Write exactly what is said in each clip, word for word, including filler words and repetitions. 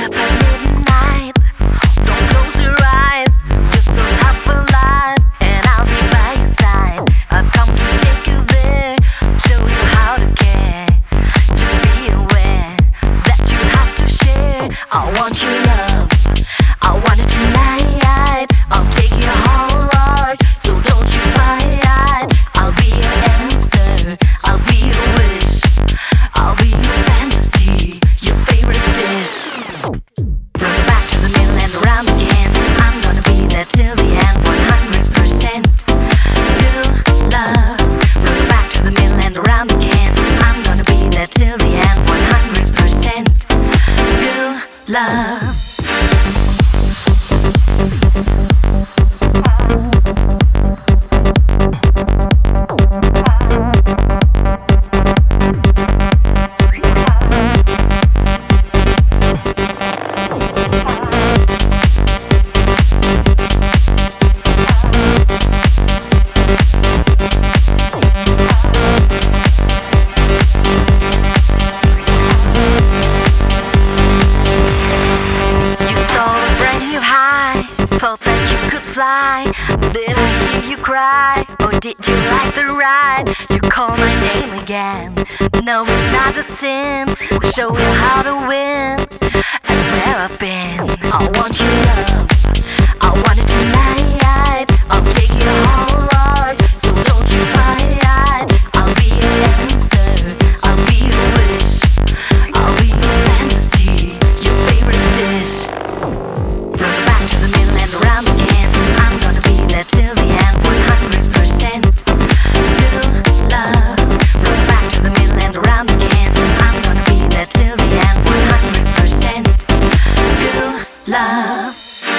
half past midnight. Don't close your eyes, you're so tough for life, and I'll be by your side. I've come to take you there, show you how to care. Just be aware that you have to share. I want your love, I want it tonight. I'll take your whole heart, so don't you fight. I'll be your answer, I'll be your wish, I'll be your fantasy, your favorite dish. From the back to the middle and around again, I'm gonna be there till the end, one hundred percent pure love. From the back to the middle and around again, I'm gonna be there till the end, one hundred percent pure love. Thought that you could fly. Did I hear you cry? Or did you like the ride? You call my name again. No, it's not a sin. Show you how to win and where I've been. I want your love, I want it tonight. I'll take your whole heart, so don't you fight. I'll be your answer, I'll be your wish, I'll be your fantasy, your favorite dish. From the back to the middle and around again, I'm gonna be there till the end, one hundred percent pure love. From the back to the middle and around again, I'm gonna be there till the end, one hundred percent pure love.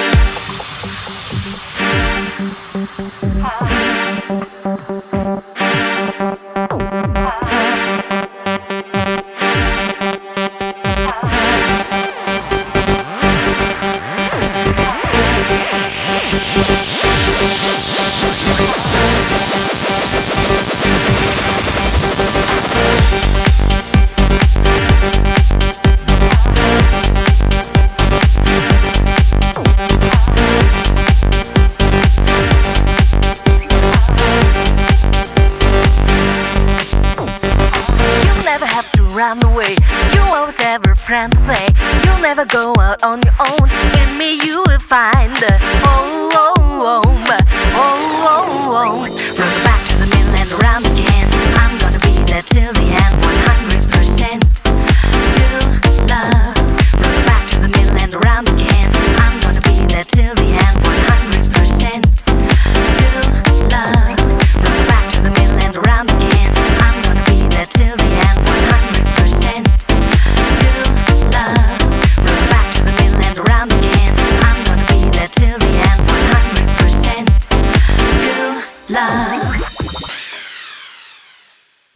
Around the way, you always have a friend to play. You'll never go out on your own. In me you will find the oh, oh, oh, oh, oh, oh. From the back to the middle and around again.